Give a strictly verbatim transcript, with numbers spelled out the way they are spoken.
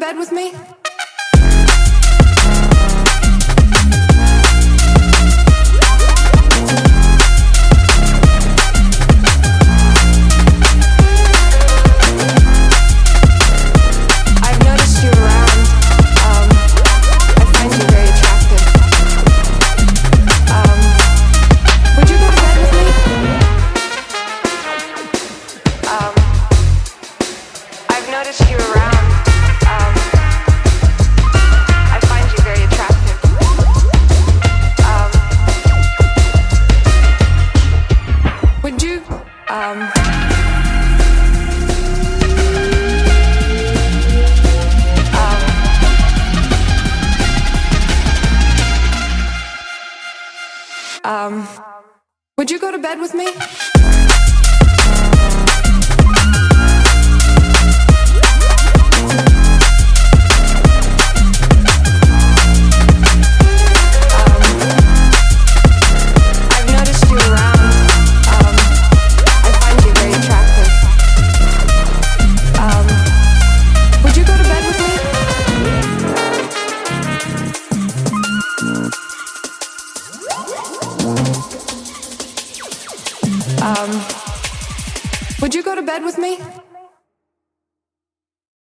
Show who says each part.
Speaker 1: bed with me? I've noticed you around. Um, I find you very attractive. Um, would you go to bed with me? Um, I've noticed you around. Um, I find you very attractive. Um, would you, um, um, would you go to bed with me?